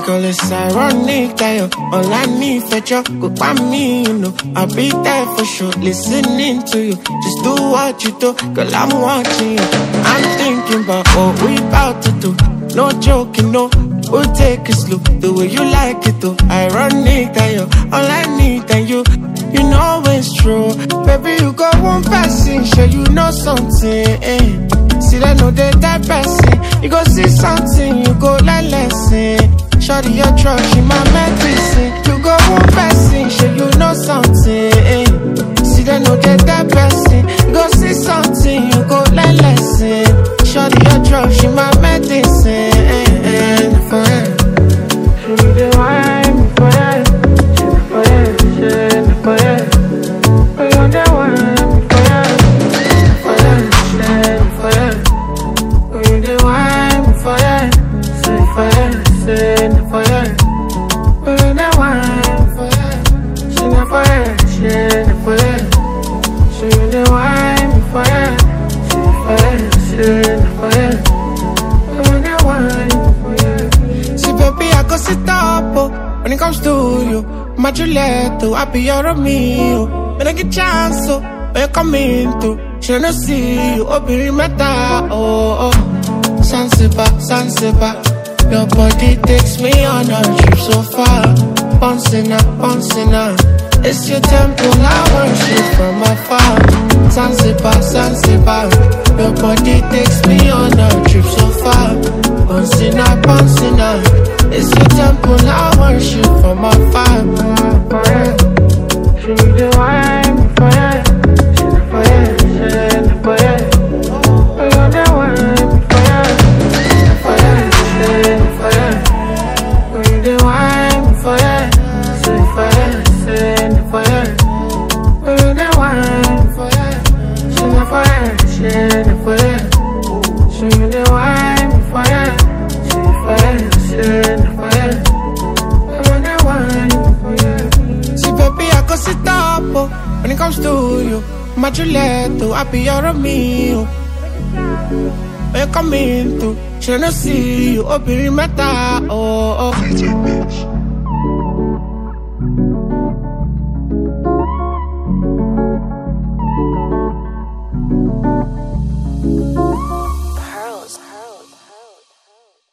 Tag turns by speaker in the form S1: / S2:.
S1: girl, it's ironic that you're all I need for you. Go by me, you know, I'll be there for sure. Listening to you, just do what you do. Girl, I'm watching you. I'm thinking about what we about to do. No joking, no, we'll take it slow. The way you like it, though. Ironic that you're all I need, and you know it's true. Baby, you got one person, sure you know something, eh. See, they know they that person. You go see something, you go like lesson. Shorty, your trust, in my medicine. You go one person, sure you know something, eh. See, they know they that person. You go see something, you go like lesson. Shorty, your trust, in my medicine, for it. Show me the wine, for it. For it, for it. For it, the wine, for it. For it, for it. For you the wine, for it. Say for it, say for it. For you the wine, for it. Say for it, say for it. Say you the wine, for it. Say for it, say for it. For you the wine, for it. See baby, I go sit up, oh. When it comes to you, my Juliet, I be your Romeo. When I get chance, oh, when you come into, she no see you, oh, be meta, oh, oh. Zanzibar, your body takes me on a trip so far. Bouncing up, it's your temple, I worship from afar. Zanzibar, your body takes me on a trip so far. Bouncing up, it's your temple, I worship from afar. She need the wine, for it. She need for it, for it. For you the wine, for it. For it, for it. For you the wine, for it. Say for it, for it. For you the wine, for it. She need for it, for it. She need the wine, for it. Say for it, for it. For you the wine, for it. See baby, I go sit up, oh. When it comes to you, my Juliet, I be your Romeo. When you come into, she no see you, oh, be meta, oh, oh.